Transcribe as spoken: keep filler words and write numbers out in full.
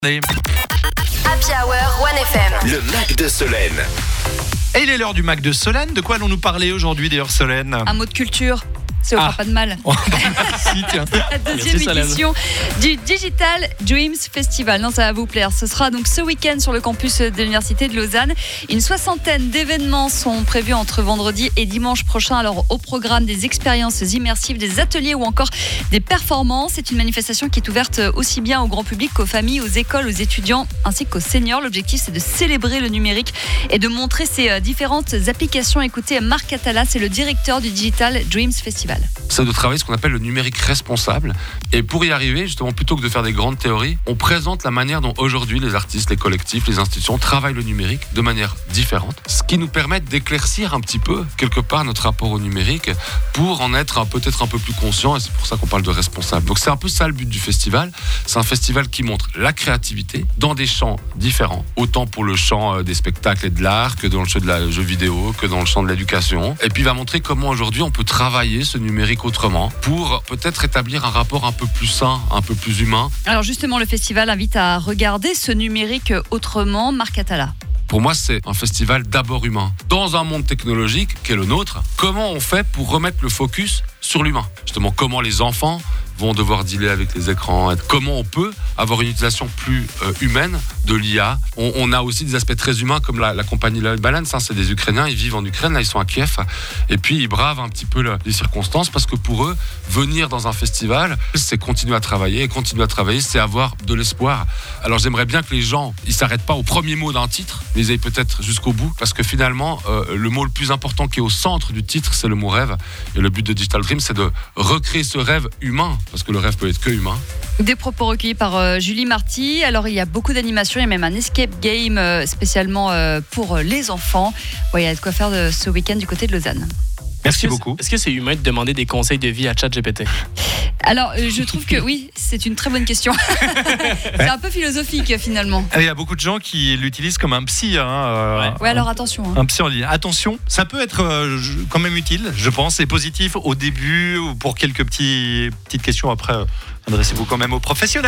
Et Happy Hour One F M. Le Mac de Solène. il est l'heure du Mac de Solène. De quoi allons-nous parler aujourd'hui d'ailleurs, Solène? Un mot de culture. Ça ne Ah. fera pas de mal. Merci, tiens. La deuxième Merci, Solène. édition du Digital Dreams Festival. Non, ça va vous plaire. Ce sera donc ce week-end sur le campus de l'Université de Lausanne. Une soixantaine d'événements sont prévus entre vendredi et dimanche prochain. Alors, au programme, des expériences immersives, des ateliers ou encore des performances. C'est une manifestation qui est ouverte aussi bien au grand public qu'aux familles, aux écoles, aux étudiants ainsi qu'aux seniors. L'objectif, c'est de célébrer le numérique et de montrer ses différentes applications. Écoutez, Marc Atala, c'est le directeur du Digital Dreams Festival. C'est de travailler ce qu'on appelle le numérique responsable. Et pour y arriver, justement, plutôt que de faire des grandes théories, on présente la manière dont aujourd'hui les artistes, les collectifs, les institutions travaillent le numérique de manière différente. Ce qui nous permet d'éclaircir un petit peu, quelque part, notre rapport au numérique pour en être un, peut-être un peu plus conscient. Et c'est pour ça qu'on parle de responsable. Donc c'est un peu ça le but du festival. C'est un festival qui montre la créativité dans des champs différents. Autant pour le champ des spectacles et de l'art que dans le champ de la jeu vidéo, que dans le champ de l'éducation. Et puis il va montrer comment aujourd'hui on peut travailler ce numérique autrement pour peut-être établir un rapport un peu plus sain, un peu plus humain. Alors justement, le festival invite à regarder ce numérique autrement. Marc Atala. Pour moi, c'est un festival d'abord humain. Dans un monde technologique qui est le nôtre, comment on fait pour remettre le focus sur l'humain? Justement, comment les enfants vont devoir dealer avec les écrans, comment on peut avoir une utilisation plus euh, humaine de l'I A. On, on a aussi des aspects très humains comme la, la compagnie Loyal Balance, hein, c'est des Ukrainiens, ils vivent en Ukraine, là ils sont à Kiev, et puis ils bravent un petit peu le, les circonstances parce que pour eux, venir dans un festival, c'est continuer à travailler, et continuer à travailler, c'est avoir de l'espoir. Alors j'aimerais bien que les gens, ils s'arrêtent pas au premier mot d'un titre, mais ils aillent peut-être jusqu'au bout, parce que finalement, euh, le mot le plus important qui est au centre du titre, c'est le mot rêve, et le but de Digital Dream, c'est de recréer ce rêve humain, parce que le rêve peut être que humain. Des propos recueillis par euh, Julie Marty. Alors il y a beaucoup d'animations, il y a même un escape game euh, spécialement euh, pour les enfants. Ouais, il y a de quoi faire de ce week-end du côté de Lausanne. Merci Est-ce que beaucoup. c'est- Est-ce que c'est humain de demander des conseils de vie à ChatGPT? Alors euh, je trouve que oui, c'est une très bonne question. C'est un peu philosophique finalement. Il y a beaucoup de gens qui l'utilisent comme un psy. Hein, euh, Ouais, alors attention. hein. Un psy en ligne. Attention, ça peut être euh, je- quand même utile, je pense, et positif au début ou pour quelques petits, petites questions. Après, euh, adressez-vous quand même aux professionnels.